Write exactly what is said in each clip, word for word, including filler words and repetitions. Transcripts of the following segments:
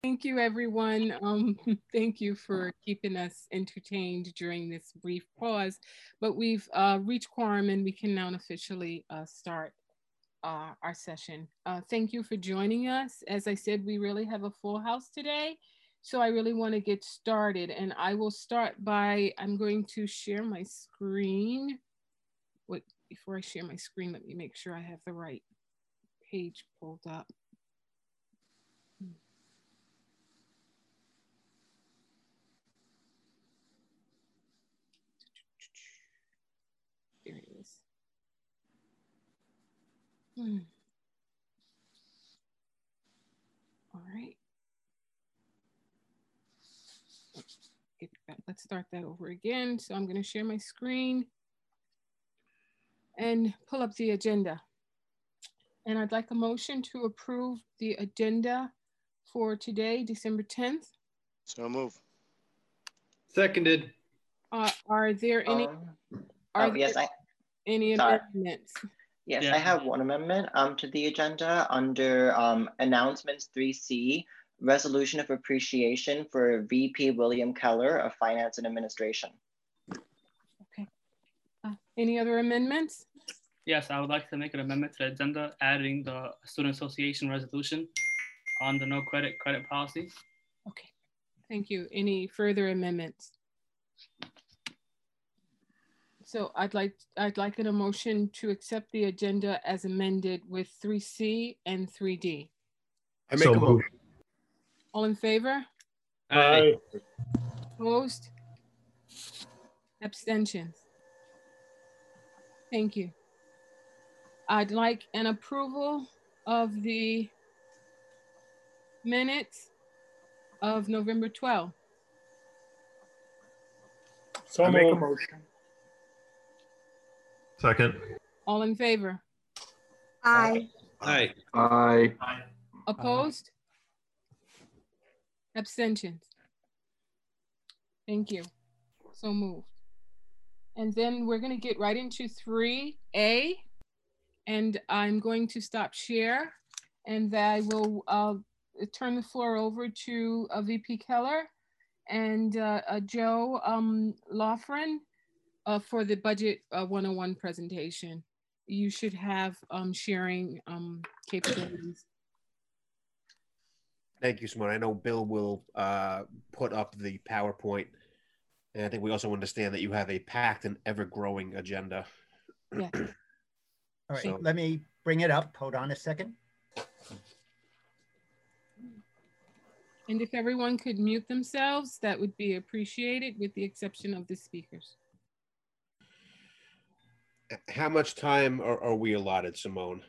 Thank you, everyone. Um, thank you for keeping us entertained during this brief pause. But we've uh, reached quorum and we can now officially uh, start uh, our session. Uh, thank you for joining us. As I said, we really have a full house today. So I really want to get started. And I will start by, I'm going to share my screen. Wait, before I share my screen, let me make sure I have the right page pulled up. There it is. Hmm. All right. Let's start that over again. So I'm going to share my screen and pull up the agenda. And I'd like a motion to approve the agenda for today, December tenth. So move. Seconded. Uh, are there any? Um, are oh, there yes, I, any sorry. amendments? Yes, Yeah. I have one amendment um, to the agenda under um, announcements three C, resolution of appreciation for V P William Keller of Finance and Administration. Okay. Uh, any other amendments? Yes, I would like to make an amendment to the agenda, adding the Student Association resolution on the no credit credit policy. Okay, thank you. Any further amendments? So I'd like I'd like an motion to accept the agenda as amended with three C and three D. I make so a motion. All in favor? Aye. Opposed? Abstentions? Thank you. I'd like an approval of the minutes of November twelfth. So I make a motion. Second. All in favor? Aye. Aye. Aye. Opposed? Abstentions? Thank you. So moved. And then we're going to get right into three A. And I'm going to stop share. And I will uh, turn the floor over to uh, V P Keller and uh, uh, Joe um, Loughran uh, for the Budget uh, one oh one presentation. You should have um, sharing um, capabilities. Thank you, Simone. I know Bill will uh, put up the PowerPoint. And I think we also understand that you have a packed and ever-growing agenda. Yeah. All right, So- let me bring it up. Hold on a second. And if everyone could mute themselves, that would be appreciated, with the exception of the speakers. How much time are, are we allotted, Simone?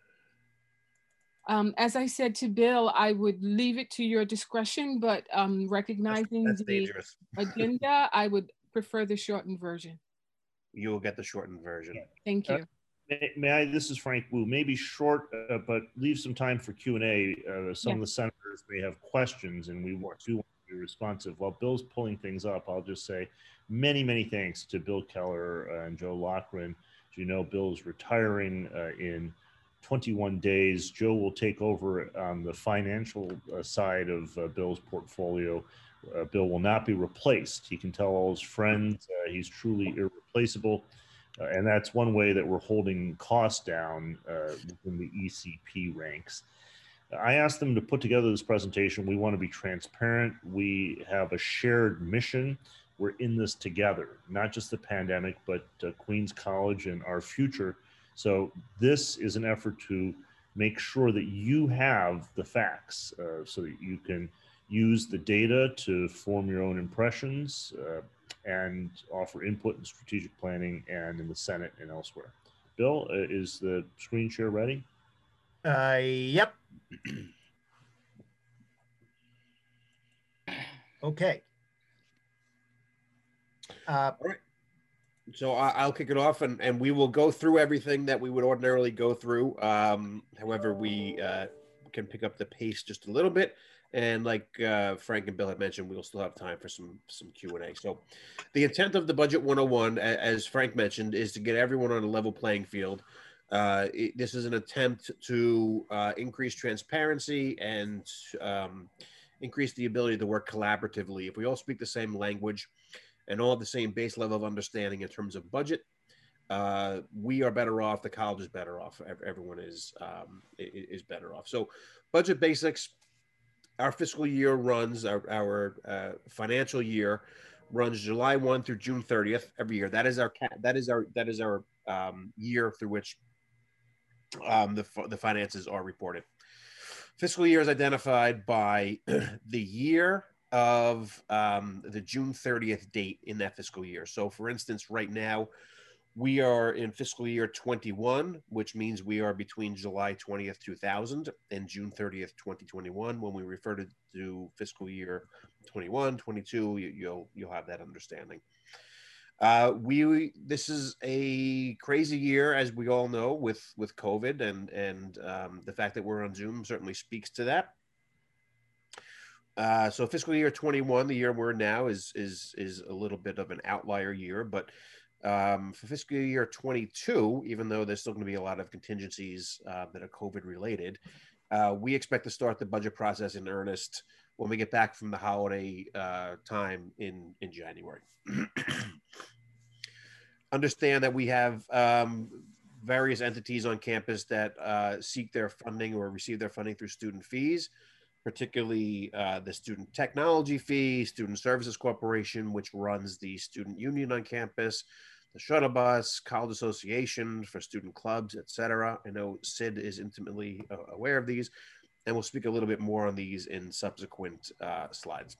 Um, as I said to Bill, I would leave it to your discretion, but um, recognizing That's, that's the dangerous. agenda, I would prefer the shortened version. You will get the shortened version. Thank you. Uh, may, may I, this is Frank Wu, maybe short, uh, but leave some time for Q and A. Uh, some Yeah. of the senators may have questions and we do want to be responsive. While Bill's pulling things up, I'll just say many, many thanks to Bill Keller and Joe Loughran. As you know, Bill's retiring uh, in twenty-one days. Joe will take over on the financial uh, side of uh, Bill's portfolio. Uh, Bill will not be replaced. He can tell all his friends uh, he's truly irreplaceable. Uh, and that's one way that we're holding costs down uh, within the E C P ranks. I asked them to put together this presentation. We want to be transparent. We have a shared mission. We're in this together, not just the pandemic, but uh, Queens College and our future. So this is an effort to make sure that you have the facts uh, so that you can use the data to form your own impressions uh, and offer input in strategic planning and in the Senate and elsewhere. Bill, uh, is the screen share ready? Uh, yep. Okay. Uh, All right. So I, I'll kick it off, and, and we will go through everything that we would ordinarily go through. Um, however, we uh, can pick up the pace just a little bit. And like uh, Frank and Bill had mentioned, we'll still have time for some some Q and A. So the intent of the Budget one oh one, as Frank mentioned, is to get everyone on a level playing field. Uh, it, this is an attempt to uh, increase transparency and um, increase the ability to work collaboratively. If we all speak the same language and all have the same base level of understanding in terms of budget, uh, we are better off. The college is better off. Everyone is um, is better off. So, budget basics. Our fiscal year runs our, our uh, financial year runs July first through June thirtieth every year. That is our that is our that is our um, year through which um, the the finances are reported. Fiscal year is identified by the year of um, the June thirtieth date in that fiscal year. So, for instance, right now we are in fiscal year twenty-one, which means we are between July twentieth, two thousand and June thirtieth, twenty twenty-one. When we refer to, to fiscal year twenty-one, twenty-two, you, you'll you'll have that understanding. Uh, we this is a crazy year, as we all know, with with COVID, and and um, the fact that we're on Zoom certainly speaks to that. Uh, so fiscal year twenty-one, the year we're in now, is is is a little bit of an outlier year, but Um, for fiscal year twenty-two, even though there's still going to be a lot of contingencies uh, that are COVID related, uh, we expect to start the budget process in earnest when we get back from the holiday uh, time in, in January. Understand that we have um, various entities on campus that uh, seek their funding or receive their funding through student fees, particularly uh, the Student Technology Fee, Student Services Corporation, which runs the student union on campus, the shuttle bus, college association for student clubs, et cetera. I know Sid is intimately uh, aware of these, and we'll speak a little bit more on these in subsequent uh, slides.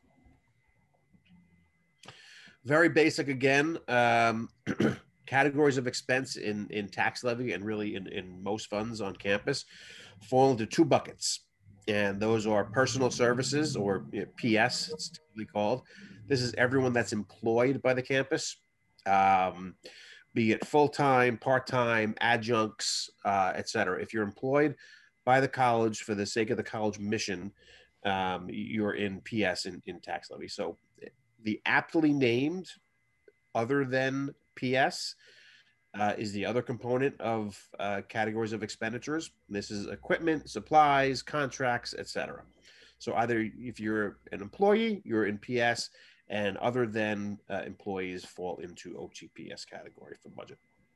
Very basic again, um, categories of expense in, in tax levy and really in, in most funds on campus fall into two buckets. And those are personal services, or you know, P S, it's typically called. This is everyone that's employed by the campus, um, be it full-time, part-time, adjuncts, uh, et cetera. If you're employed by the college for the sake of the college mission, um, you're in P S in, in tax levy. So the aptly named, other than P S, Uh, is the other component of uh, categories of expenditures. This is equipment, supplies, contracts, et cetera. So either if you're an employee, you're in P S, and other than uh, employees fall into O T P S category for budget.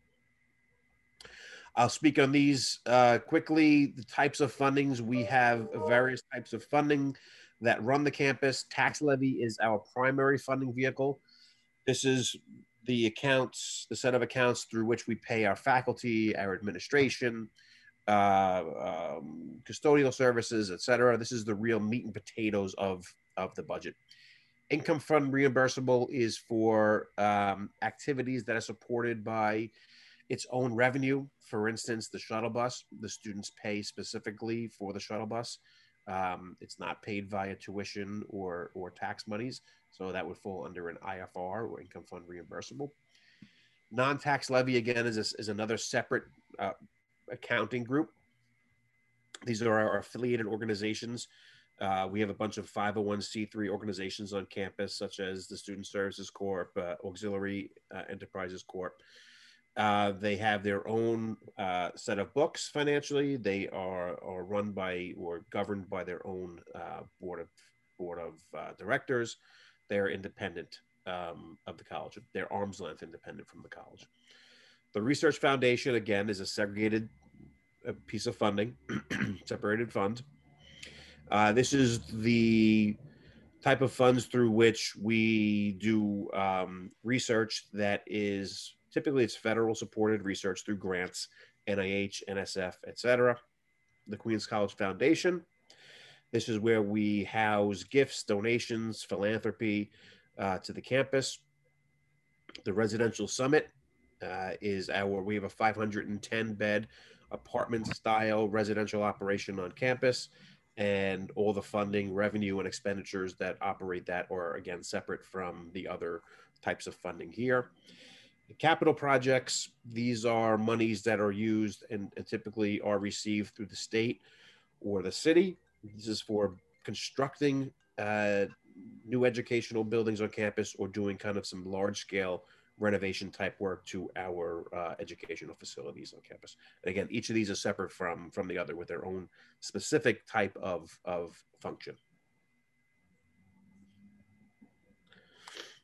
I'll speak on these uh, quickly. The types of fundings, we have various types of funding that run the campus. Tax levy is our primary funding vehicle. This is the accounts, the set of accounts through which we pay our faculty, our administration, uh, um, custodial services, et cetera. This is the real meat and potatoes of, of the budget. Income fund reimbursable is for um, activities that are supported by its own revenue. For instance, the shuttle bus, the students pay specifically for the shuttle bus. Um, it's not paid via tuition or, or tax monies. So that would fall under an I F R, or income fund reimbursable. Non-tax levy, again, is, a, is another separate uh, accounting group. These are our affiliated organizations. Uh, we have a bunch of five oh one c three organizations on campus, such as the Student Services Corp, uh, Auxiliary uh, Enterprises Corp. Uh, they have their own uh, set of books financially. They are, are run by or governed by their own uh, board of, board of uh, directors. They're independent um, of the college. They're arm's length independent from the college. The Research Foundation, again, is a segregated uh, piece of funding, separated fund. Uh, this is the type of funds through which we do um, research that is, typically it's federal supported research through grants, N I H, N S F, et cetera. The Queens College Foundation. This is where we house gifts, donations, philanthropy uh, to the campus. The Residential Summit uh, is our, we have a five hundred ten bed apartment style residential operation on campus, and all the funding, revenue, and expenditures that operate that are, again, separate from the other types of funding here. The capital projects, these are monies that are used and, and typically are received through the state or the city. This is for constructing uh, new educational buildings on campus or doing kind of some large scale renovation type work to our uh, educational facilities on campus. And again, each of these is separate from, from the other with their own specific type of, of function.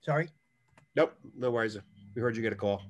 Sorry. Nope, no worries. We heard you get a call.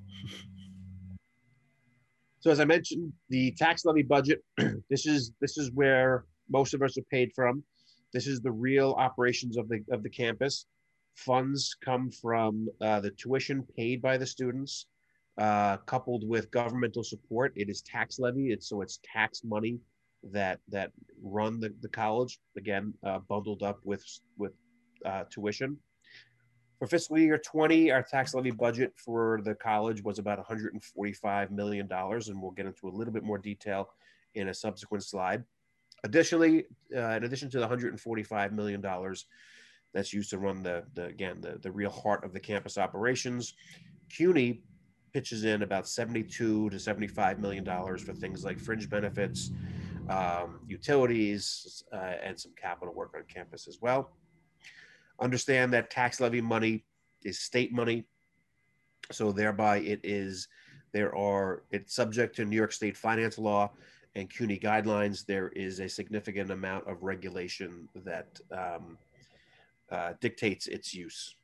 So as I mentioned, the tax levy budget, this is this is where most of us are paid from. This is the real operations of the of the campus. Funds come from uh, the tuition paid by the students, uh, coupled with governmental support. It is tax levy. It's so it's tax money that that run the, the college, again, uh, bundled up with with uh, tuition. For fiscal year twenty, our tax levy budget for the college was about one hundred forty-five million dollars, and we'll get into a little bit more detail in a subsequent slide. Additionally, uh, in addition to the one hundred forty-five million dollars that's used to run the, the again, the, the real heart of the campus operations, CUNY pitches in about seventy-two to seventy-five million dollars for things like fringe benefits, um, utilities, uh, and some capital work on campus as well. Understand that tax levy money is state money, so thereby it is there are it's subject to New York State finance law and CUNY guidelines. There is a significant amount of regulation that um, uh, dictates its use.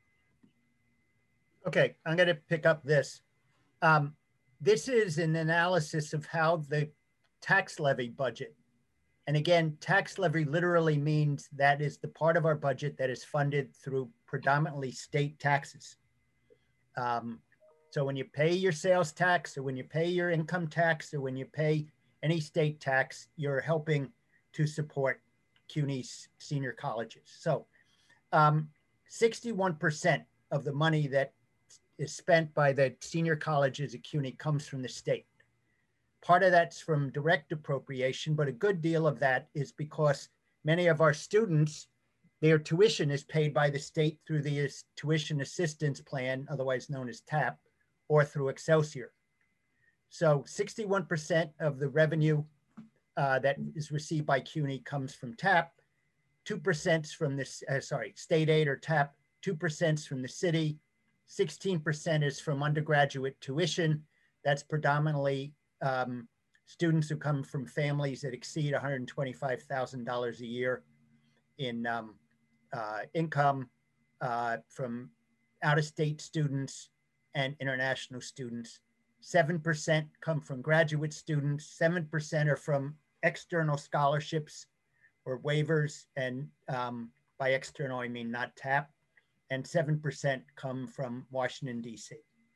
Okay, I'm going to pick up this. Um, this is an analysis of how the tax levy budget. And again, tax levy literally means that is the part of our budget that is funded through predominantly state taxes. Um, so when you pay your sales tax, or when you pay your income tax, or when you pay any state tax, you're helping to support CUNY's senior colleges. So um, sixty-one percent of the money that is spent by the senior colleges at CUNY comes from the state. Part of that's from direct appropriation, but a good deal of that is because many of our students, their tuition is paid by the state through the tuition assistance plan, otherwise known as TAP, or through Excelsior. So sixty-one percent of the revenue uh, that is received by CUNY comes from TAP, two percent from this, uh, sorry, state aid or TAP, two percent from the city, sixteen percent is from undergraduate tuition. That's predominantly Um, students who come from families that exceed one hundred twenty-five thousand dollars a year in um, uh, income, uh, from out-of-state students and international students. seven percent come from graduate students, seven percent are from external scholarships or waivers, and um, by external I mean not TAP, and seven percent come from Washington, D C.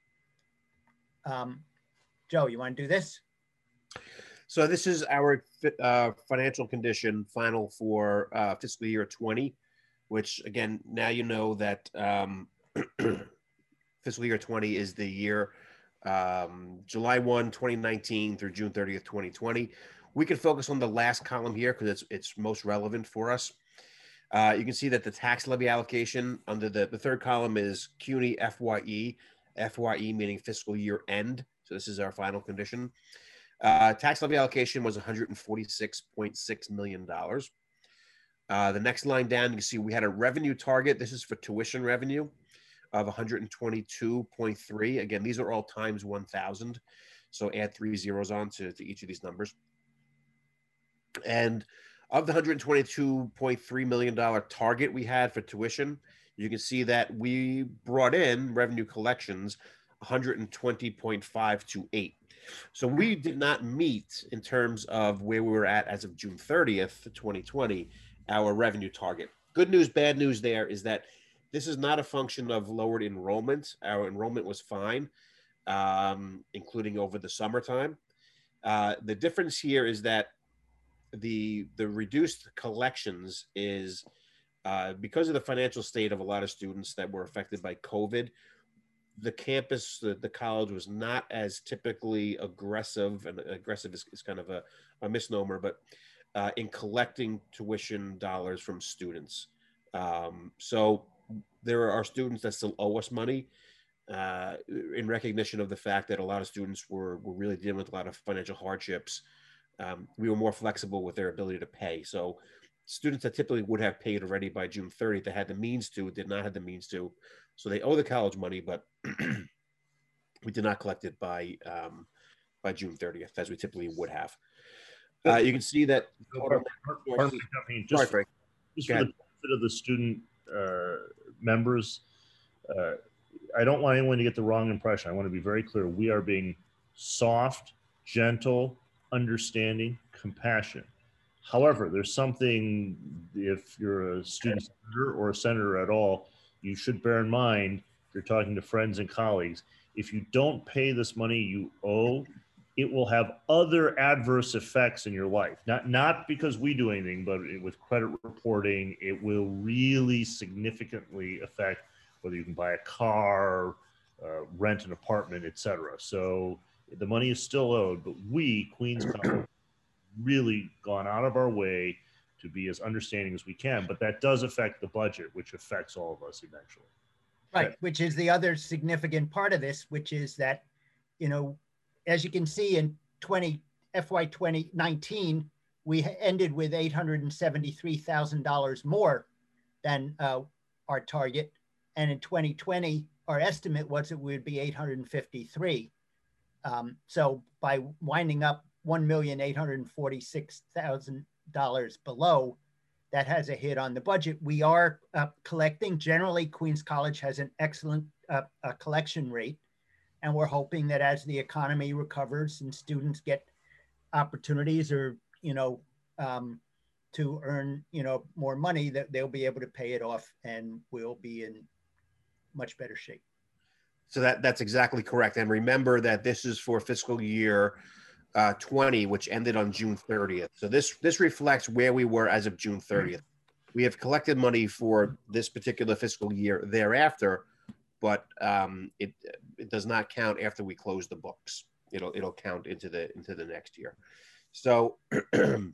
Um, Joe, you want to do this? So this is our uh, financial condition final for uh, fiscal year twenty, which again, now you know that um, fiscal year twenty is the year um, July first, twenty nineteen through June thirtieth, twenty twenty. We can focus on the last column here because it's, it's most relevant for us. Uh, you can see that the tax levy allocation under the, the third column is CUNY F Y E, F Y E meaning fiscal year end. So this is our final condition. Uh, tax levy allocation was one hundred forty-six point six million dollars. Uh, the next line down, you can see we had a revenue target. This is for tuition revenue of one hundred twenty-two point three. Again, these are all times one thousand. So add three zeros on to, to each of these numbers. And of the one hundred twenty-two point three million dollars target we had for tuition, you can see that we brought in revenue collections one hundred twenty point five two eight. So we did not meet in terms of where we were at as of June thirtieth, twenty twenty, our revenue target. Good news, bad news there is that this is not a function of lowered enrollment. Our enrollment was fine, um, including over the summertime. Uh, the difference here is that the, the reduced collections is uh, because of the financial state of a lot of students that were affected by COVID. The campus, the, the college was not as typically aggressive, and aggressive is, is kind of a, a misnomer, but uh, in collecting tuition dollars from students. Um, so there are students that still owe us money uh, in recognition of the fact that a lot of students were, were really dealing with a lot of financial hardships. Um, we were more flexible with their ability to pay. So students that typically would have paid already by June thirtieth, that had the means to, did not have the means to. So they owe the college money, but we did not collect it by um, by June thirtieth, as we typically would have. Uh, you can see that. Pardon, pardon me, Company, just, Sorry, Frank. just for the benefit of the student uh, members, uh, I don't want anyone to get the wrong impression. I want to be very clear. We are being soft, gentle, understanding, compassionate. However, there's something, if you're a student senator or a senator at all, you should bear in mind, if you're talking to friends and colleagues, if you don't pay this money you owe, it will have other adverse effects in your life. Not, not because we do anything, but with credit reporting, it will really significantly affect whether you can buy a car, uh, rent an apartment, et cetera. So the money is still owed, but we, Queens College, really gone out of our way to be as understanding as we can, but that does affect the budget, which affects all of us eventually. Right, Okay. which is the other significant part of this, which is that, you know, as you can see in twenty F Y twenty nineteen, we ended with eight hundred seventy-three thousand dollars more than uh, our target. And in twenty twenty, our estimate was it would be eight hundred fifty-three. Um, so by winding up one million eight hundred forty-six thousand dollars below, that has a hit on the budget. We are uh, collecting. Generally, Queens College has an excellent uh, uh, collection rate. And we're hoping that as the economy recovers and students get opportunities or, you know, um, to earn, you know, more money, that they'll be able to pay it off and we'll be in much better shape. So that, that's exactly correct. And remember that this is for fiscal year uh, twenty, which ended on June thirtieth. So this, this reflects where we were as of June thirtieth. We have collected money for this particular fiscal year thereafter, but um, it it does not count after we close the books. It'll it'll count into the into the next year. So you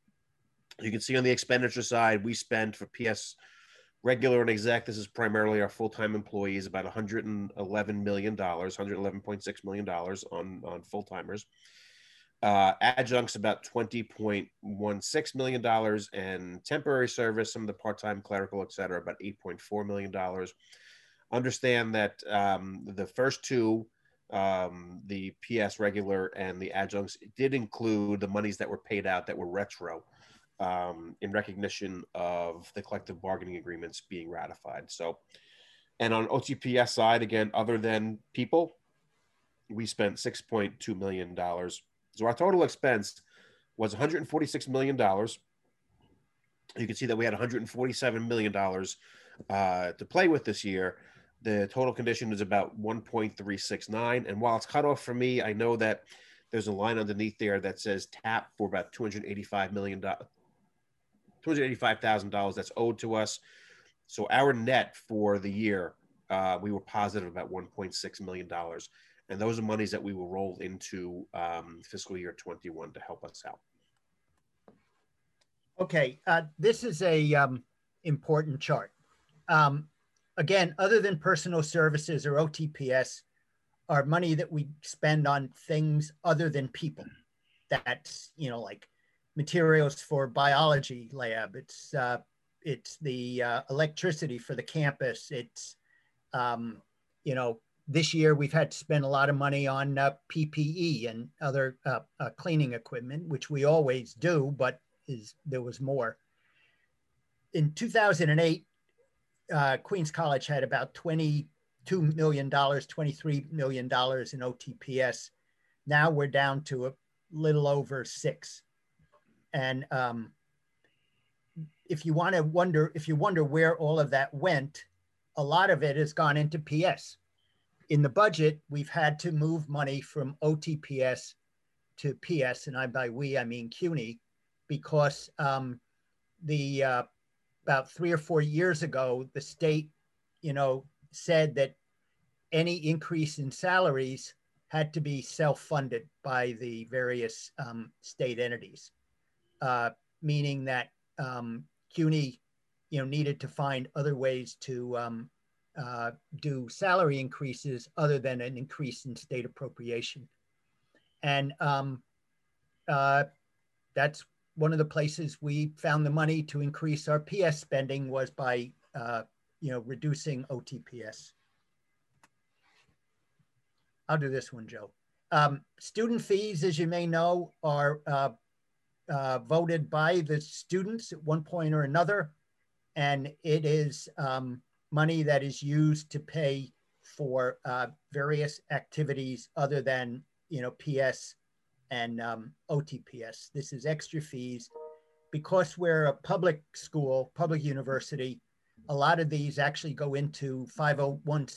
can see on the expenditure side, we spend for P S regular and exec. This is primarily our full-time employees, about one hundred eleven million dollars, one hundred eleven point six million dollars on on full-timers. Uh, adjuncts about twenty point one six million dollars, and temporary service, some of the part-time clerical, et cetera, about eight point four million dollars. Understand that um, the first two, um, the P S regular and the adjuncts, did include the monies that were paid out that were retro um, in recognition of the collective bargaining agreements being ratified. So, and on O T P S side, again, other than people, we spent six point two million dollars. So our total expense was one hundred forty-six million dollars. You can see that we had one hundred forty-seven million dollars uh, to play with this year. The total condition is about one point three six nine. And while it's cut off for me, I know that there's a line underneath there that says tap for about two hundred eighty-five million dollars, two hundred eighty-five thousand dollars that's owed to us. So our net for the year, uh, we were positive about one point six million dollars. And those are monies that we will roll into um, fiscal year twenty-one to help us out. Okay, uh, this is a um, important chart. Um, again, other than personal services or O T P S, are money that we spend on things other than people. That's, you know, like materials for biology lab. It's uh, it's the uh, electricity for the campus. It's, um, you know, this year we've had to spend a lot of money on uh, P P E and other uh, uh, cleaning equipment, which we always do, but is there was more. In two thousand eight, uh, Queens College had about twenty-two million dollars, twenty-three million dollars in O T P S. Now we're down to a little over six. And um, if you want to wonder, if you wonder where all of that went, a lot of it has gone into P S. In the budget, we've had to move money from O T P S to P S, and I by we, I mean CUNY, because um, the uh, about three or four years ago, the state, you know, said that any increase in salaries had to be self-funded by the various um, state entities, uh, meaning that um, CUNY, you know, needed to find other ways to um, uh, do salary increases other than an increase in state appropriation. And um, uh, that's one of the places we found the money to increase our P S spending was by, uh, you know, reducing O T P S. I'll do this one, Joe. Um, student fees, as you may know, are uh, uh, voted by the students at one point or another. And it is um, money that is used to pay for uh, various activities other than, you know, P S and um, O T P S. This is extra fees. Because we're a public school, public university, a lot of these actually go into five oh one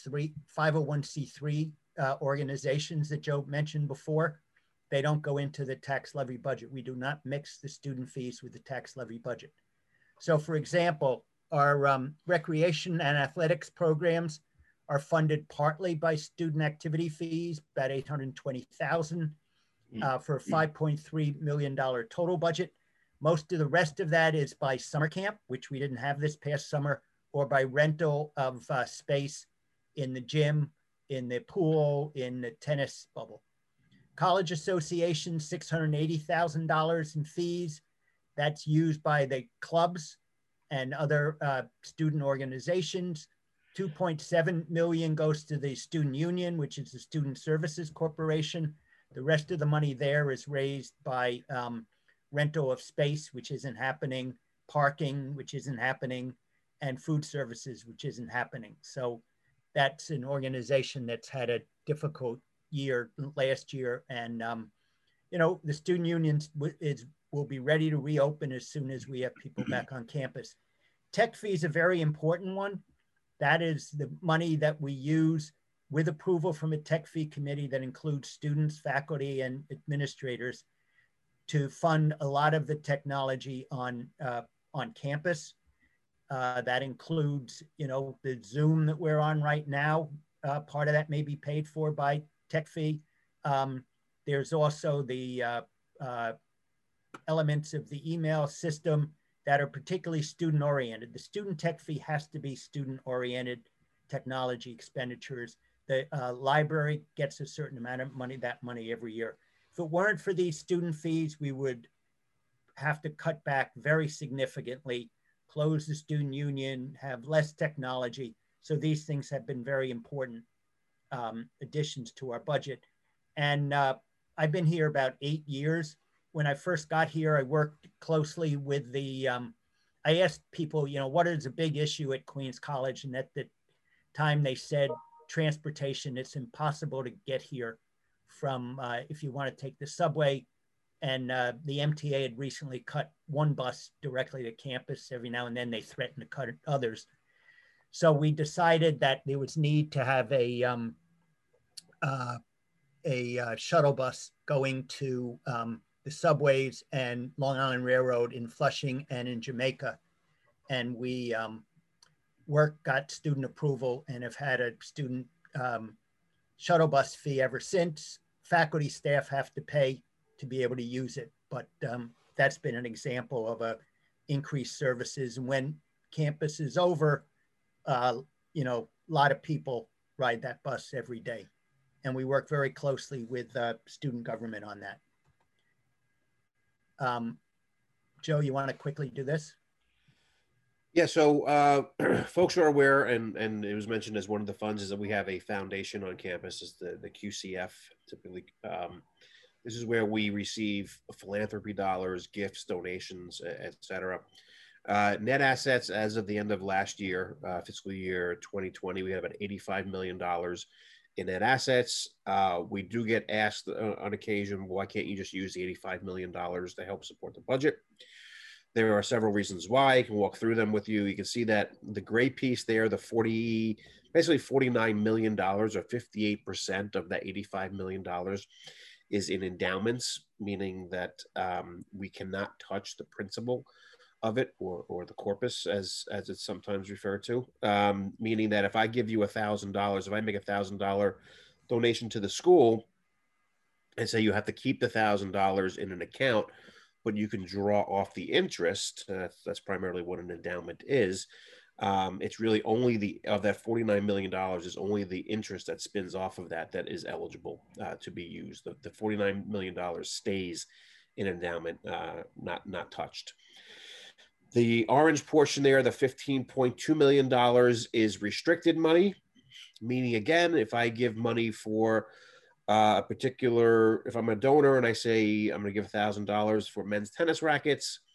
c three uh, organizations that Joe mentioned before. They don't go into the tax levy budget. We do not mix the student fees with the tax levy budget. So for example, our um, recreation and athletics programs are funded partly by student activity fees, about eight hundred twenty thousand dollars uh, for a five point three million dollars total budget. Most of the rest of that is by summer camp, which we didn't have this past summer, or by rental of uh, space in the gym, in the pool, in the tennis bubble. College Association, six hundred eighty thousand dollars in fees. That's used by the clubs and other uh, student organizations. two point seven million dollars goes to the Student Union, which is the Student Services Corporation. The rest of the money there is raised by um, rental of space, which isn't happening, parking, which isn't happening, and food services, which isn't happening. So that's an organization that's had a difficult year last year. And, um, you know, the student unions is, will be ready to reopen as soon as we have people back on campus. Tech fee is a very important one. That is the money that we use with approval from a tech fee committee that includes students, faculty, and administrators to fund a lot of the technology on, uh, on campus. Uh, that includes, you know, the Zoom that we're on right now. Uh, part of that may be paid for by tech fee. Um, there's also the uh, uh, elements of the email system that are particularly student oriented. The student tech fee has to be student oriented technology expenditures. The uh, library gets a certain amount of money, that money every year. If it weren't for these student fees, we would have to cut back very significantly, close the student union, have less technology. So these things have been very important um, additions to our budget. And uh, I've been here about eight years. When I first got here, I worked closely with the, um, I asked people, you know, what is a big issue at Queens College? And at the time they said, transportation. It's impossible to get here from, uh, if you want to take the subway. And uh, the M T A had recently cut one bus directly to campus. Every now and then they threaten to cut others. So we decided that there was need to have a, um, uh, a uh, shuttle bus going to um, the subways and Long Island Railroad in Flushing and in Jamaica. And we um, worked, got student approval, and have had a student um, shuttle bus fee ever since. Faculty, staff have to pay to be able to use it, but um, that's been an example of a increased services. And when campus is over, uh, you know, a lot of people ride that bus every day. And we work very closely with uh, student government on that. Um, Joe, you want to quickly do this? Yeah, so uh, folks are aware, and, and it was mentioned as one of the funds, is that we have a foundation on campus, is the, the Q C F, typically. Um, this is where we receive philanthropy dollars, gifts, donations, et cetera. Uh, net assets as of the end of last year, uh, fiscal year twenty twenty, we have about eighty-five million dollars in net assets. Uh, we do get asked uh, on occasion, why can't you just use the eighty-five million dollars to help support the budget? There are several reasons why. I can walk through them with you. You can see that the gray piece there, the forty, basically forty-nine million dollars, or fifty-eight percent of that eighty-five million dollars is in endowments, meaning that um, we cannot touch the principal of it, or, or the corpus, as, as it's sometimes referred to, um, meaning that if I give you a thousand dollars, if I make a thousand dollar donation to the school and say you have to keep the thousand dollars in an account, but you can draw off the interest, uh, that's primarily what an endowment is. Um, it's really only the, of that forty-nine million dollars is only the interest that spins off of that that is eligible uh, to be used. The, the forty-nine million dollars stays in endowment, uh, not, not touched. The orange portion there, the fifteen point two million dollars, is restricted money, meaning, again, if I give money for uh, a particular, if I'm a donor and I say I'm going to give one thousand dollars for men's tennis rackets,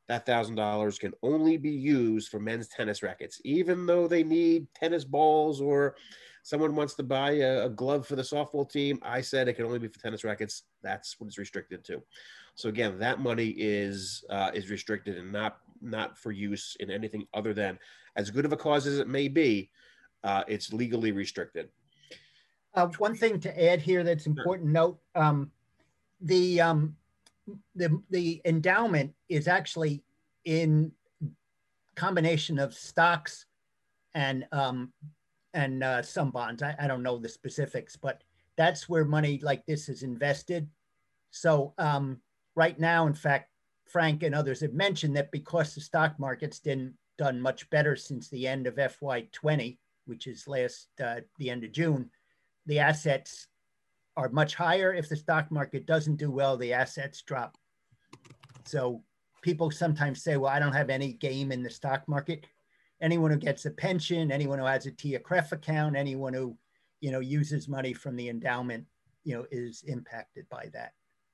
that one thousand dollars can only be used for men's tennis rackets, even though they need tennis balls or someone wants to buy a, a glove for the softball team. I said it can only be for tennis rackets. That's what it's restricted to. So again, that money is uh, is restricted and not not for use in anything other than, as good of a cause as it may be, uh, it's legally restricted. Uh, one thing to add here that's important, note, um, the, um, the, the endowment is actually in combination of stocks and, um, and uh, some bonds. I, I don't know the specifics, but that's where money like this is invested. So um, right now, in fact, Frank and others have mentioned that because the stock market's didn't done much better since the end of F Y twenty, which is last, uh, the end of June, the assets are much higher. If the stock market doesn't do well, the assets drop. So people sometimes say, well, I don't have any game in the stock market. Anyone who gets a pension, anyone who has a T I A C R E F account, anyone who, you know, uses money from the endowment, you know, is impacted by that.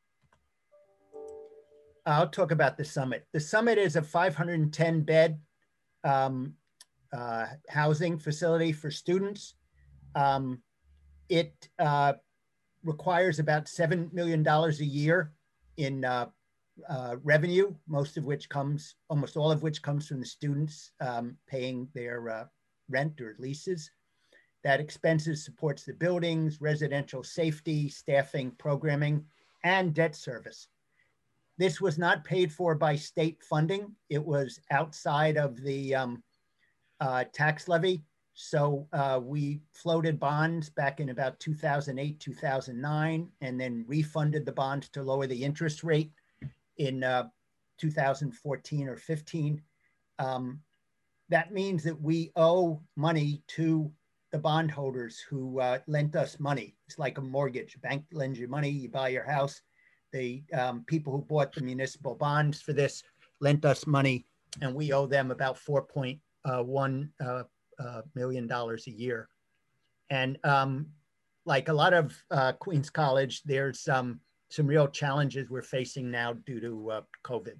I'll talk about the summit. The summit is a five hundred ten bed um, uh, housing facility for students. Um, it uh, requires about seven million dollars a year in uh, uh, revenue, most of which comes, almost all of which comes from the students um, paying their uh, rent or leases. That expenses supports the buildings, residential safety, staffing, programming, and debt service. This was not paid for by state funding. It was outside of the um, uh, tax levy. So uh, we floated bonds back in about two thousand eight, two thousand nine, and then refunded the bonds to lower the interest rate in uh, two thousand fourteen or fifteen. Um, that means that we owe money to the bondholders who uh, lent us money. It's like a mortgage. Bank lends you money, you buy your house. The um, people who bought the municipal bonds for this lent us money, and we owe them about four point one uh, uh, million dollars a year. And um, like a lot of uh, Queens College, there's um, some real challenges we're facing now due to uh, COVID.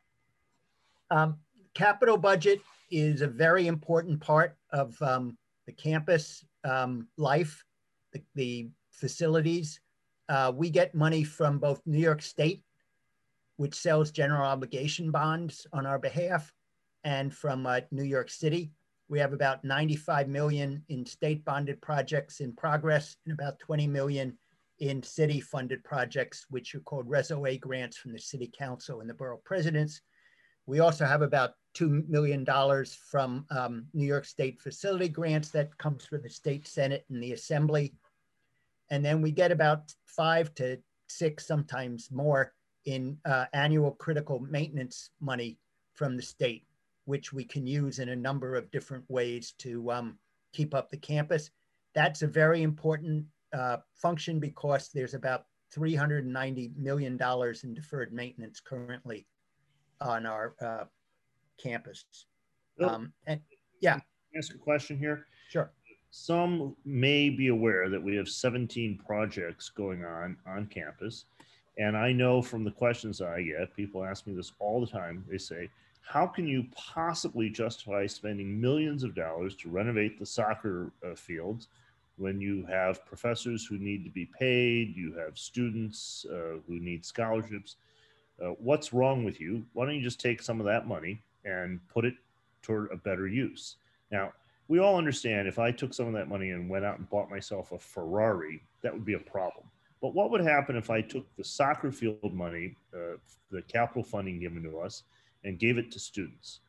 Um, capital budget is a very important part of um, the campus um, life, the, the facilities. Uh, we get money from both New York State, which sells general obligation bonds on our behalf, and from uh, New York City. We have about ninety-five million in state bonded projects in progress and about twenty million in city funded projects, which are called Reso A grants from the City Council and the Borough Presidents. We also have about two million dollars from um, New York State facility grants that comes from the State Senate and the Assembly. And then we get about five to six, sometimes more, in uh, annual critical maintenance money from the state, which we can use in a number of different ways to um, keep up the campus. That's a very important uh, function because there's about three hundred ninety million dollars in deferred maintenance currently on our uh, campus. Um, and yeah. Can I ask a question here? Sure. Some may be aware that we have seventeen projects going on on campus. And I know from the questions I get, people ask me this all the time. They say, how can you possibly justify spending millions of dollars to renovate the soccer uh, fields when you have professors who need to be paid, you have students uh, who need scholarships? Uh, what's wrong with you? Why don't you just take some of that money and put it toward a better use? Now, we all understand if I took some of that money and went out and bought myself a Ferrari, that would be a problem. But what would happen if I took the soccer field money, uh, the capital funding given to us, and gave it to students?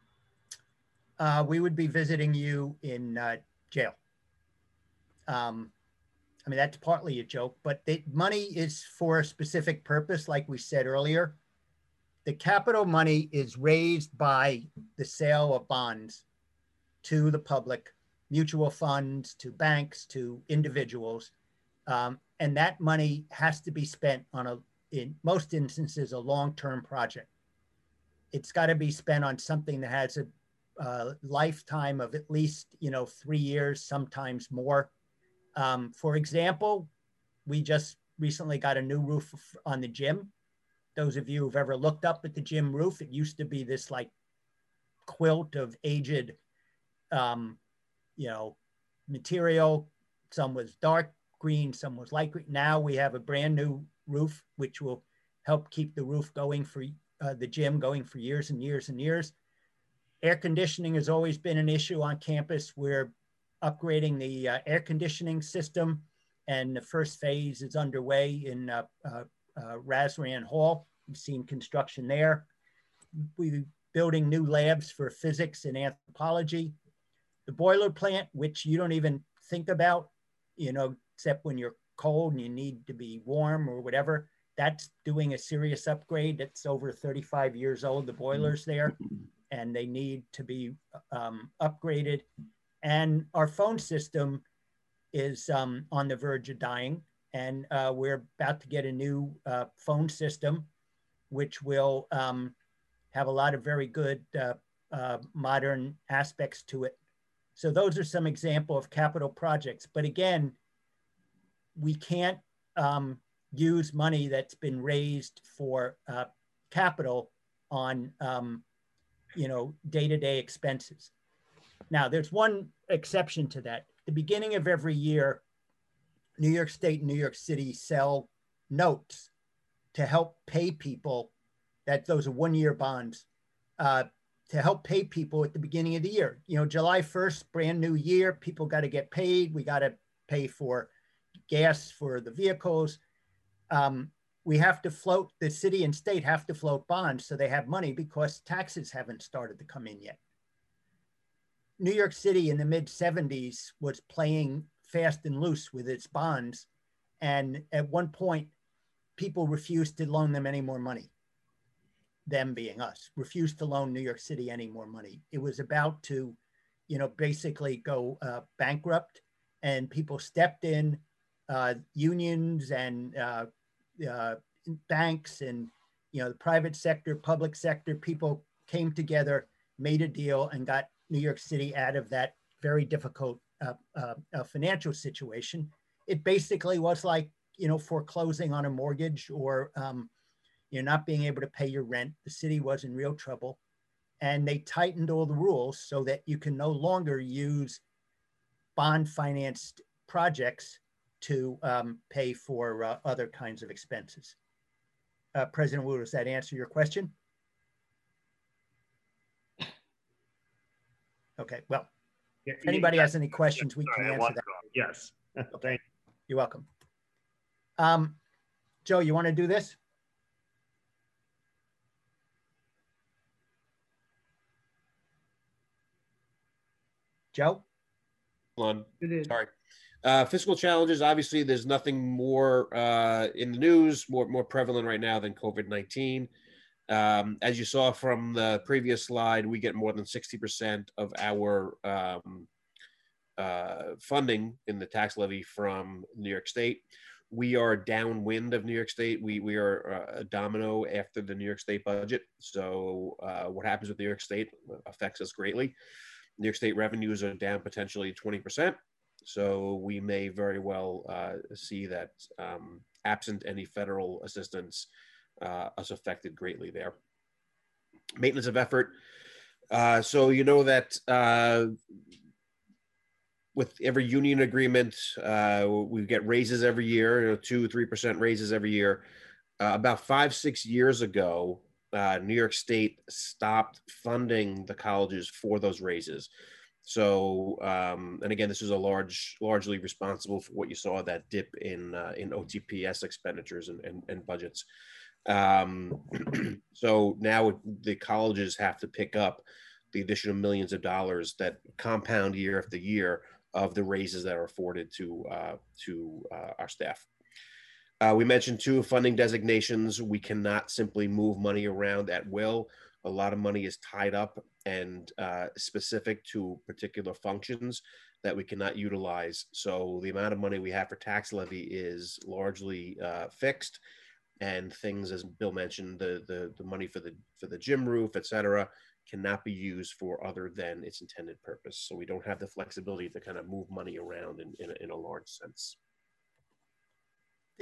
Uh, we would be visiting you in uh, jail. Um, I mean, that's partly a joke, but the money is for a specific purpose, like we said earlier. The capital money is raised by the sale of bonds to the public, mutual funds, to banks, to individuals. Um, and that money has to be spent on a, in most instances, a long-term project. It's got to be spent on something that has a uh, lifetime of at least, you know, three years, sometimes more. Um, for example, we just recently got a new roof on the gym. those of you who've ever looked up at the gym roof, it used to be this like quilt of aged, um, you know, material. Some was dark green, some was light green. Now we have a brand new roof, which will help keep the roof going for uh, the gym going for years and years and years. Air conditioning has always been an issue on campus. We're upgrading the uh, air conditioning system, and the first phase is underway in uh, uh, uh, Razran Hall. We've seen construction there. We're building new labs for physics and anthropology. The boiler plant, which you don't even think about, you know, except when you're cold and you need to be warm or whatever, that's doing a serious upgrade. It's over thirty-five years old, the boilers there, and they need to be um, upgraded. And our phone system is um, on the verge of dying. And uh, we're about to get a new uh, phone system, which will um, have a lot of very good uh, uh, modern aspects to it. So those are some example of capital projects. But again, we can't um, use money that's been raised for uh, capital on um, you know, day-to-day expenses. Now, there's one exception to that. The beginning of every year, New York State and New York City sell notes to help pay people, that those are one-year bonds, uh, to help pay people at the beginning of the year. You know, July first, brand new year, people got to get paid. We got to pay for gas for the vehicles. Um, we have to float, the city and state have to float bonds so they have money because taxes haven't started to come in yet. New York City in the mid seventies was playing fast and loose with its bonds. And at one point, people refused to loan them any more money. Them being us, refused to loan New York City any more money. It was about to, you know, basically go uh, bankrupt, and people stepped in, uh, unions and uh, uh, banks and, you know, the private sector, public sector, people came together, made a deal, and got New York City out of that very difficult uh, uh, uh, financial situation. It basically was like, you know, foreclosing on a mortgage or, um, you know, not being able to pay your rent. The city was in real trouble, and they tightened all the rules so that you can no longer use bond financed projects to um, pay for uh, other kinds of expenses. Uh, President Wu, does that answer your question? Okay, well, Yeah, if anybody yeah, has any questions, we sorry, can I answer want that. to- Yes, Okay. thank You're welcome. Um, Joe, you want to do this? Joe? Hold You on. did. Sorry. Uh, fiscal challenges. Obviously, there's nothing more uh, in the news, more more prevalent right now than COVID nineteen. Um, as you saw from the previous slide, we get more than sixty percent of our um, uh, funding in the tax levy from New York State. We are downwind of New York State. We we are a domino after the New York State budget. So uh, what happens with New York State affects us greatly. New York State revenues are down potentially twenty percent. So we may very well uh, see that um, absent any federal assistance, uh, us affected greatly there. Maintenance of effort. Uh, so you know that uh, with every union agreement, uh, we get raises every year, you know, two, three percent raises every year. Uh, about five, six years ago, uh, New York State stopped funding the colleges for those raises. So, um, and again, this is a large, largely responsible for what you saw, that dip in uh, in O T P S expenditures and, and, and budgets. Um, so now the colleges have to pick up the additional millions of dollars that compound year after year of the raises that are afforded to uh, to uh, our staff. Uh, we mentioned two funding designations. We cannot simply move money around at will. A lot of money is tied up and uh, specific to particular functions that we cannot utilize. So the amount of money we have for tax levy is largely uh, fixed, and things, as Bill mentioned, the, the the money for the for the gym roof, et cetera, cannot be used for other than its intended purpose. So we don't have the flexibility to kind of move money around in, in, a, in a large sense. This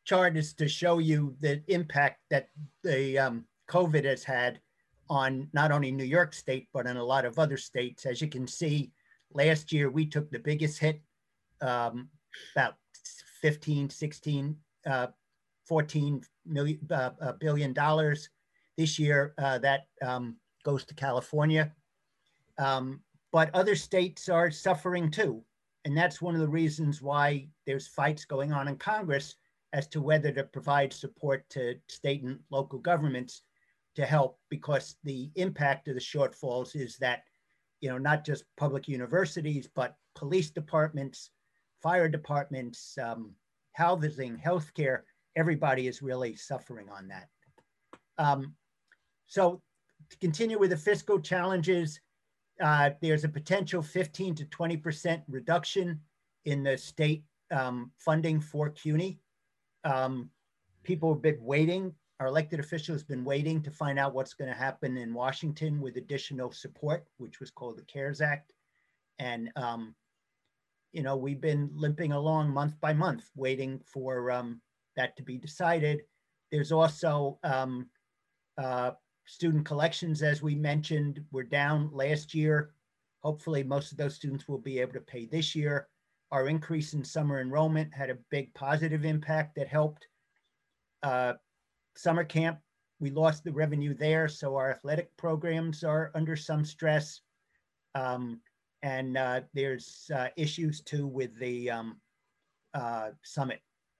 chart is to show you the impact that the um, COVID has had on not only New York State, but in a lot of other states. As you can see, last year we took the biggest hit, um, about fifteen, sixteen, uh, fourteen million, uh, uh, billion dollars. This year, uh, that um, goes to California. Um, but other states are suffering too. And that's one of the reasons why there's fights going on in Congress as to whether to provide support to state and local governments to help, because the impact of the shortfalls is that, you know, not just public universities, but police departments, fire departments, um, housing, healthcare, everybody is really suffering on that. Um, so to continue with the fiscal challenges, uh, there's a potential fifteen to twenty percent reduction in the state um, funding for CUNY. Um, people have been waiting, our elected officials have been waiting to find out what's going to happen in Washington with additional support, which was called the CARES Act. And, um, you know, we've been limping along month by month, waiting for um, that to be decided. There's also um, uh, student collections, as we mentioned, were down last year. Hopefully most of those students will be able to pay this year. Our increase in summer enrollment had a big positive impact that helped. Uh, summer camp, we lost the revenue there, so our athletic programs are under some stress. Um, and uh, there's uh, issues too with the um, uh, summit.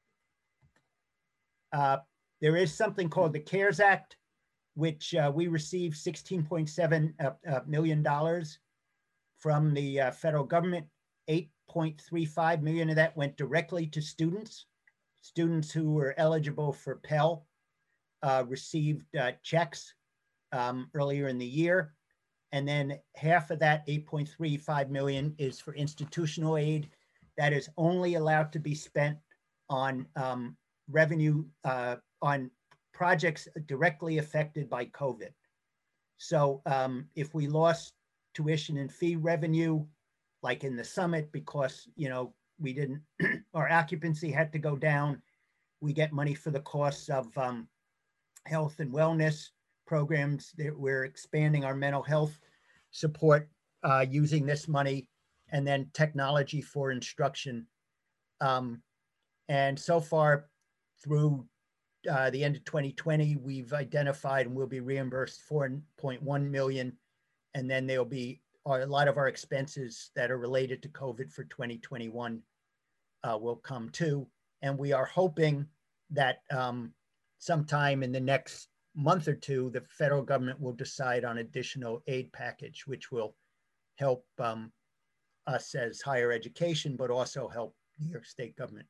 Uh, there is something called the CARES Act, which uh, we received sixteen point seven uh, uh, million dollars from the uh, federal government. eight point three five million of that went directly to students. Students who were eligible for Pell uh, received uh, checks um, earlier in the year. And then half of that eight point three five million is for institutional aid. That is only allowed to be spent on um, revenue, uh, on projects directly affected by COVID. So um, if we lost tuition and fee revenue, like in the summit, because, you know, we didn't, our occupancy had to go down, we get money for the costs of um, health and wellness programs. We're expanding our mental health support uh, using this money, and then technology for instruction. Um, and so far through uh, the end of twenty twenty, we've identified and will be reimbursed four point one million. And then there'll be a lot of our expenses that are related to COVID for twenty twenty-one uh, will come too. And we are hoping that um, sometime in the next month or two, the federal government will decide on additional aid package, which will help um, us as higher education, but also help New York State government.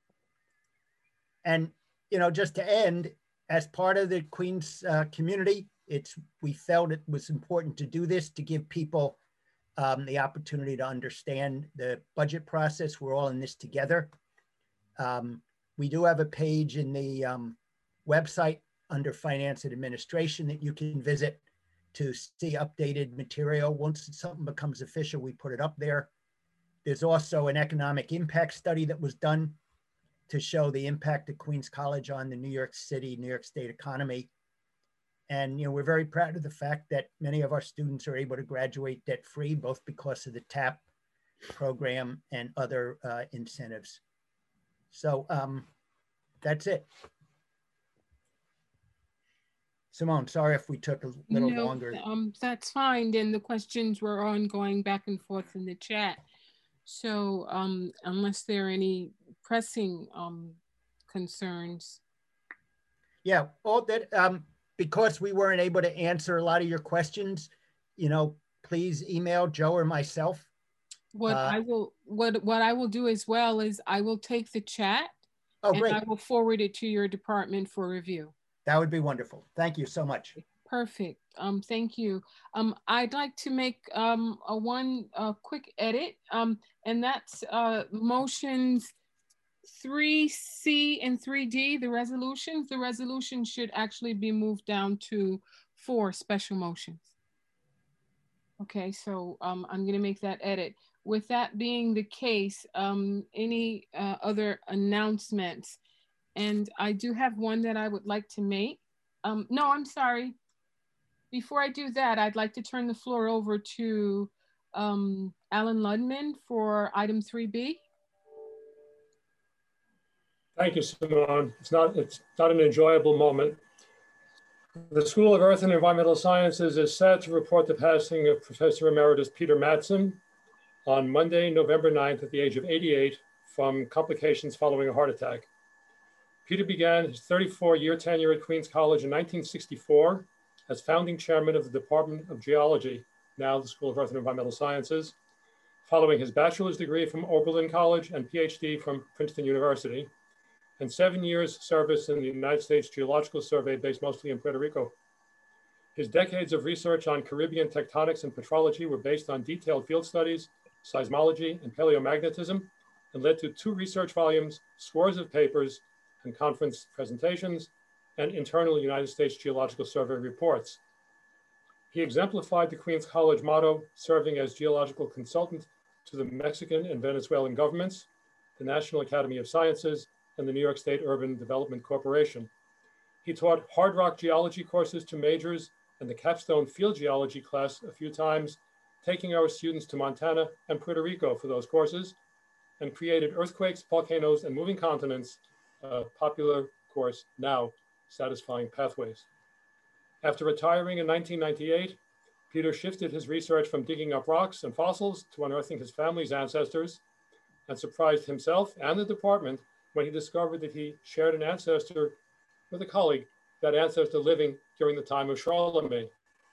And, you know, just to end, as part of the Queens uh, community, it's, we felt it was important to do this to give people um, the opportunity to understand the budget process. We're all in this together. Um, we do have a page in the um, website under Finance and Administration that you can visit to see updated material. Once something becomes official, we put it up there. There's also an economic impact study that was done to show the impact of Queens College on the New York City, New York State economy. And, you know, we're very proud of the fact that many of our students are able to graduate debt-free, both because of the TAP program and other uh, incentives. So um, that's it. Simone, sorry if we took a little no, longer. Um, that's fine. And the questions were ongoing back and forth in the chat. So um, unless there are any pressing um, concerns. Yeah, all that, um, because we weren't able to answer a lot of your questions, you know, please email Joe or myself. What uh, I will, what, what I will do as well is I will take the chat oh, and great. I will forward it to your department for review. That would be wonderful. Thank you so much. Perfect. Um, thank you. Um, I'd like to make um, a one uh, quick edit, um, and that's uh, motions three C and three D, the resolutions. The resolution should actually be moved down to four special motions. Okay, so um, I'm gonna make that edit. With that being the case, um, any uh, other announcements? and I do have one that I would like to make. Um, no, I'm sorry. Before I do that, I'd like to turn the floor over to um, Alan Ludman for item three B. Thank you, Simone. It's not, it's not an enjoyable moment. The School of Earth and Environmental Sciences is sad to report the passing of Professor Emeritus Peter Mattson on Monday, November ninth, at the age of eighty-eight, from complications following a heart attack. Peter began his thirty-four year tenure at Queens College in nineteen sixty-four as founding chairman of the Department of Geology, now the School of Earth and Environmental Sciences, following his bachelor's degree from Oberlin College and PhD from Princeton University, and seven years service in the United States Geological Survey based mostly in Puerto Rico. His decades of research on Caribbean tectonics and petrology were based on detailed field studies, seismology, and paleomagnetism, and led to two research volumes, scores of papers, and conference presentations, and internal United States Geological Survey reports. He exemplified the Queens College motto, serving as geological consultant to the Mexican and Venezuelan governments, the National Academy of Sciences, and the New York State Urban Development Corporation. He taught hard rock geology courses to majors and the capstone field geology class a few times, taking our students to Montana and Puerto Rico for those courses, and created Earthquakes, Volcanoes, and Moving Continents, a popular course now, Satisfying Pathways. After retiring in nineteen ninety-eight, Peter shifted his research from digging up rocks and fossils to unearthing his family's ancestors, and surprised himself and the department when he discovered that he shared an ancestor with a colleague, that ancestor living during the time of Charlemagne.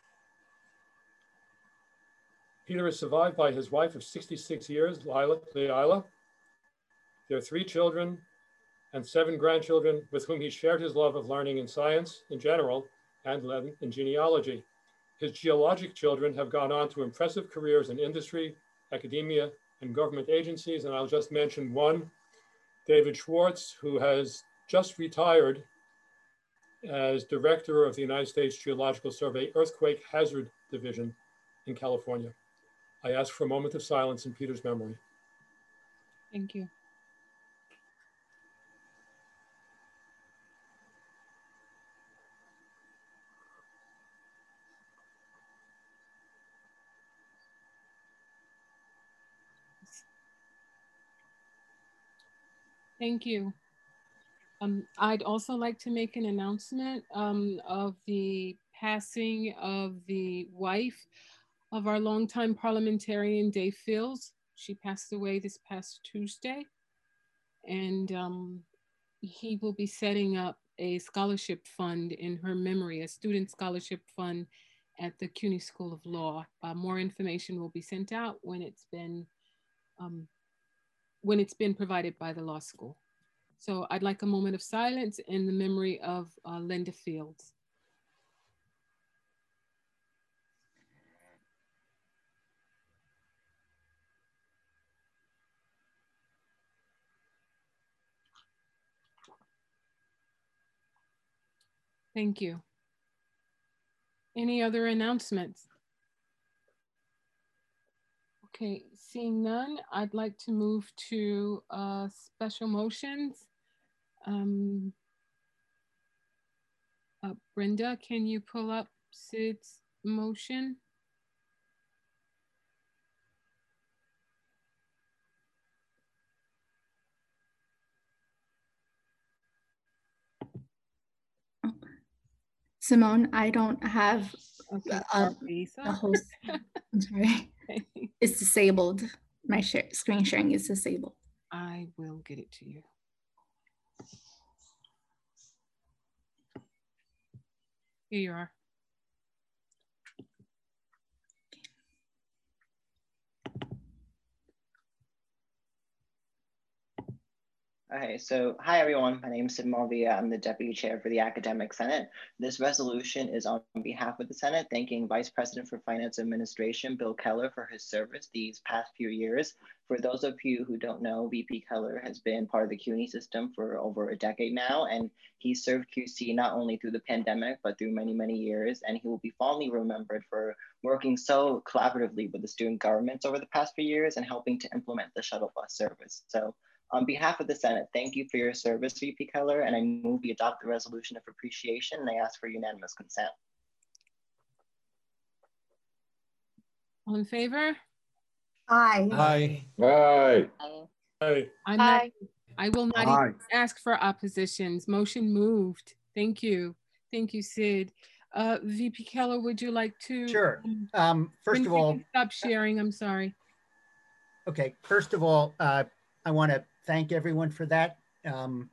Peter is survived by his wife of sixty-six years, Lila, Leila, their three children, and seven grandchildren with whom he shared his love of learning in science in general and in genealogy. His geologic children have gone on to impressive careers in industry, academia, and government agencies, and I'll just mention one, David Schwartz, who has just retired as director of the United States Geological Survey Earthquake Hazard Division in California. I ask for a moment of silence in Peter's memory. Thank you. Thank you. Um, I'd also like to make an announcement um, of the passing of the wife of our longtime parliamentarian, Dave Fields. She passed away this past Tuesday, and um, he will be setting up a scholarship fund in her memory, a student scholarship fund at the C U N Y School of Law. Uh, more information will be sent out when it's been um, when it's been provided by the law school. So I'd like a moment of silence in the memory of uh, Linda Fields. Thank you. Any other announcements? Okay, seeing none, I'd like to move to uh, special motions. Um, uh, Brenda, can you pull up Sid's motion? Simone, I don't have okay, uh, the host. I'm sorry. It's disabled. My share, screen sharing is disabled. I will get it to you. Here you are. Okay, so hi everyone, my name is Sid Malvia. I'm the Deputy Chair for the Academic Senate. This resolution is on behalf of the Senate, thanking Vice President for Finance Administration, Bill Keller, for his service these past few years. For those of you who don't know, V P Keller has been part of the C U N Y system for over a decade now, and he served Q C not only through the pandemic, but through many, many years, and he will be fondly remembered for working so collaboratively with the student governments over the past few years and helping to implement the shuttle bus service. So On behalf of the Senate, thank you for your service, V P Keller, and I move we adopt the resolution of appreciation, and I ask for unanimous consent. All in favor? Aye. Aye. Aye. Aye. I'm not, I will not Aye. even ask for oppositions. Motion moved. Thank you. Thank you, Sid. Uh, V P Keller, would you like to? Sure. um, Um, first when of you all, can stop sharing, I'm sorry. okay, first of all, uh, I want to thank everyone for that. Um,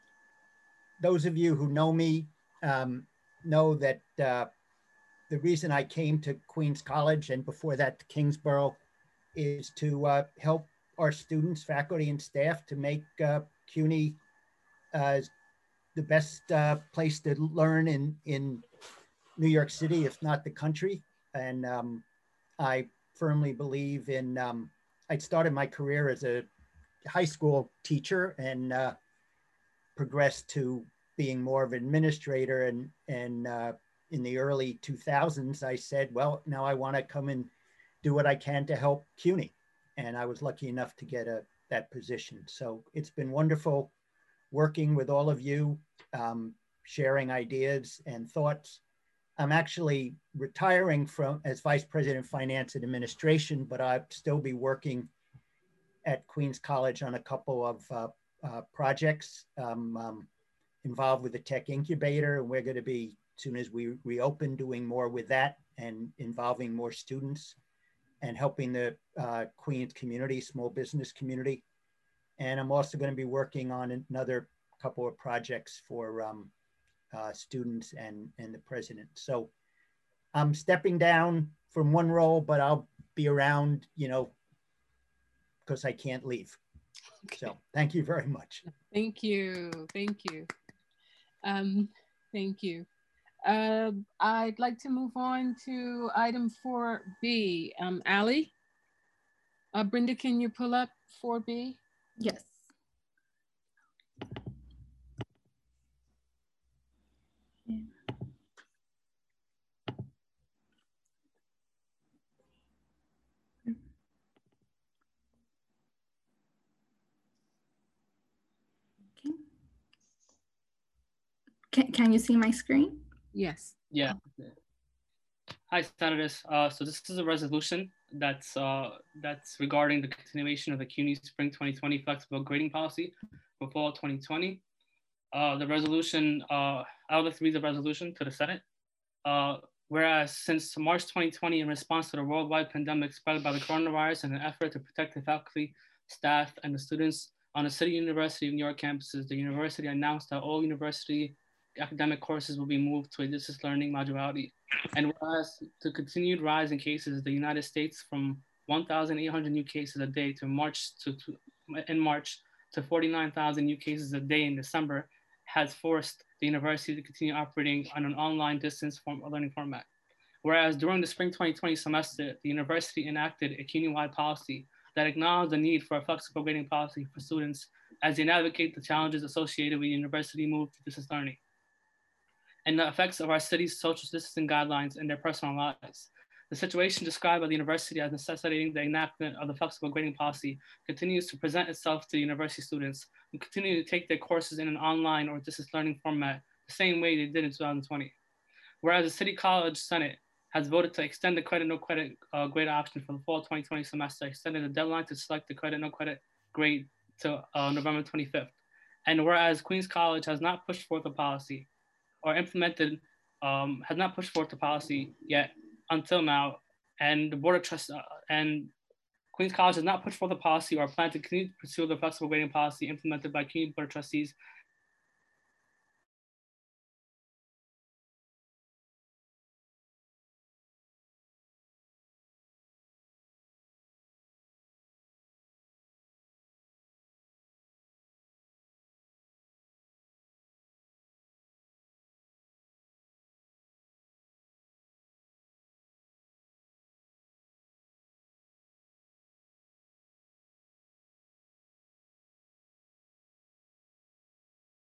those of you who know me um, know that uh, the reason I came to Queens College and before that to Kingsborough is to uh, help our students, faculty, and staff to make uh, CUNY uh, the best uh, place to learn in, in New York City, if not the country. And um, I firmly believe in, um, I started my career as a high school teacher and uh, progressed to being more of an administrator. And, and uh, in the early two thousands, I said, well, now I want to come and do what I can to help CUNY. And I was lucky enough to get a, that position. So it's been wonderful working with all of you, um, sharing ideas and thoughts. I'm actually retiring from as Vice President of Finance and Administration, but I'll still be working at Queens College on a couple of uh, uh, projects um, um, involved with the Tech Incubator. And we're going to be, as soon as we reopen, doing more with that and involving more students and helping the uh, Queens community, small business community. And I'm also going to be working on another couple of projects for um, uh, students and, and the president. So I'm stepping down from one role, but I'll be around, you know, because I can't leave. Okay. So thank you very much. Thank you. Thank you. Um, thank you. Uh, I'd like to move on to item four B. Um, Allie? Uh, Brenda, can you pull up four B? Yes. Yeah. Okay. Can, can you see my screen? Yes. Yeah. Hi, Senators. Uh, so this is a resolution that's uh, that's regarding the continuation of the CUNY Spring twenty twenty flexible grading policy for fall twenty twenty. Uh, the resolution, uh, I would like to read the resolution to the Senate. Uh, whereas since March twenty twenty, in response to the worldwide pandemic spread by the coronavirus and an effort to protect the faculty, staff, and the students on the City University of New York campuses, the university announced that all university academic courses will be moved to a distance learning modality. And whereas the continued rise in cases, the United States from one thousand eight hundred new cases a day to March to, to in March to forty-nine thousand new cases a day in December, has forced the university to continue operating on an online distance form learning format. Whereas during the spring twenty twenty semester, the university enacted a CUNY-wide policy that acknowledged the need for a flexible grading policy for students as they navigate the challenges associated with the university move to distance learning and the effects of our city's social distancing guidelines in their personal lives. The situation described by the university as necessitating the enactment of the flexible grading policy continues to present itself to university students who continue to take their courses in an online or distance learning format the same way they did in two thousand twenty. Whereas the City College Senate has voted to extend the credit, no credit uh, grade option for the fall twenty twenty semester, extended the deadline to select the credit, no credit grade to uh, November twenty-fifth. And whereas Queens College has not pushed forth a policy or implemented, um, has not pushed forth the policy yet until now, and the Board of Trustees uh, and Queens College has not pushed forth the policy or plan to continue to pursue the flexible grading policy implemented by CUNY Board of Trustees